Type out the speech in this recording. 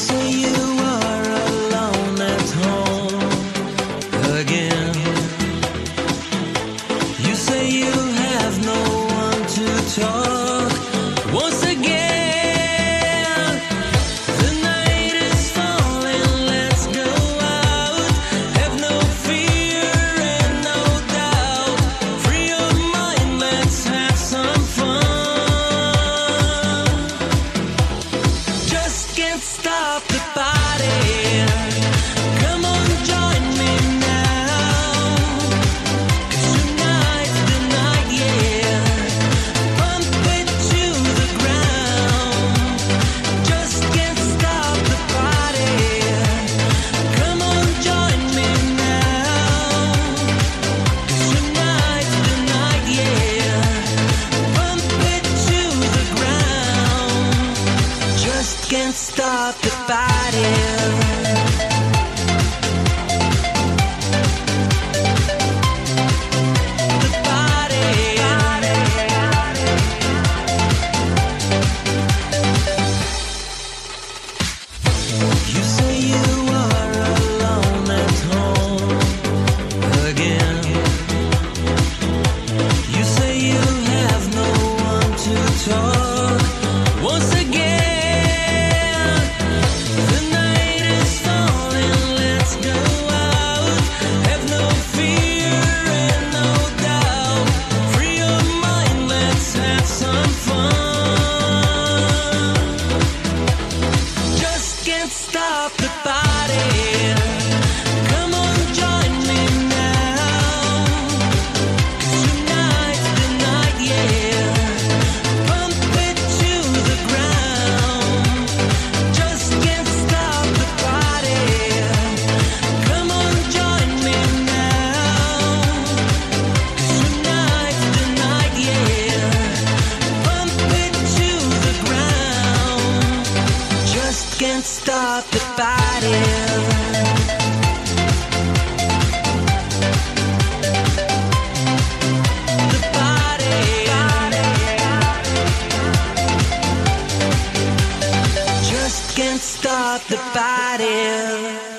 say you are alone at home again. You say you have no one to talk once again. The night is falling, let's go out. Have no fear and no doubt. Free your mind, let's have some fun. Just can't stop the party. Come on, join me now. 'Cause tonight's the night, yeah. Pump it to the ground. Just can't stop the party. Come on, join me now. 'Cause tonight's the night, yeah. Pump it to the ground. Just can't stop the party. The party. You say you are alone at home again. You say you have no one to talk once again. The night is falling, let's go out. Have no fear and no doubt. Free your mind, let's have some fun. Just can't stop the party. Come on, join me now. 'Cause tonight's the night, yeah. Pump it to the ground. Just can't stop the party. Come on, join me now. 'Cause tonight's the night, yeah. Pump it to the ground. Just can't stop the party. The party. Just can't stop the party.